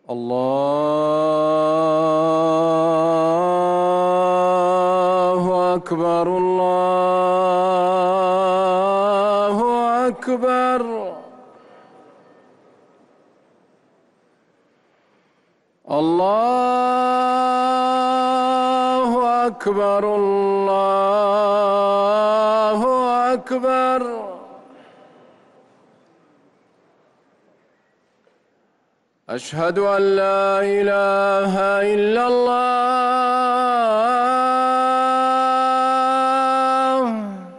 الله أكبر الله أكبر. الله أكبر الله أكبر. أشهد أن لا إله إلا الله.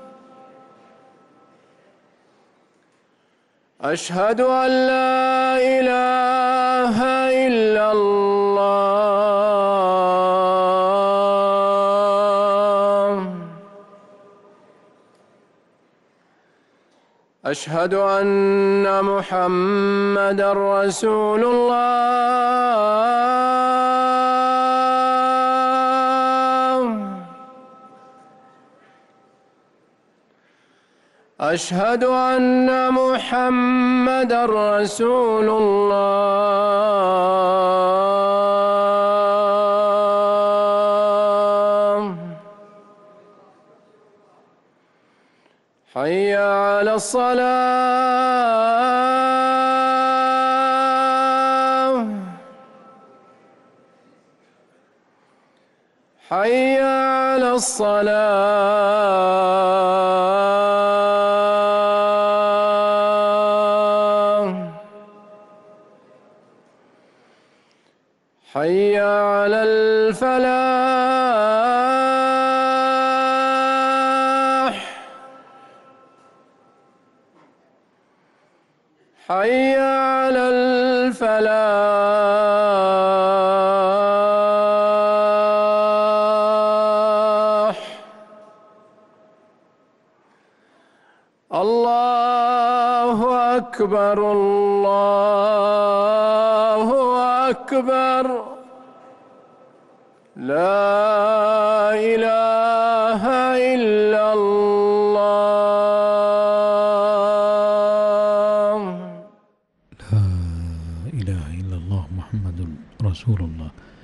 أشهد أن لا إله إلا الله. أشهد أن محمدًا رسول الله. أشهد أن محمدًا رسول الله. حي على الصلاة. حي على الصلاة. حي على الفلاح. حي على الفلاح. الله أكبر الله أكبر. لا إله إلا الله. لا إله إلا الله محمد رسول الله.